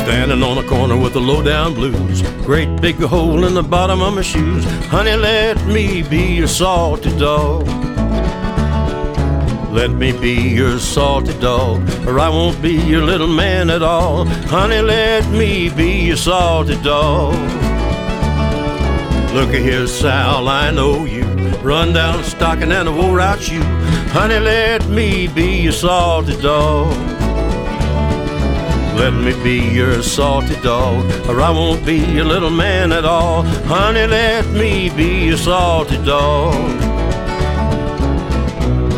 Standing on a corner with the low-down blues, great big hole in the bottom of my shoes. Honey, let me be your salty dog. Let me be your salty dog, or I won't be your little man at all. Honey, let me be your salty dog. Looky here, Sal, I know you run down a stocking and a wore-out shoe. Honey, let me be your salty dog. Let me be your salty dog, or I won't be your little man at all. Honey, let me be your salty dog.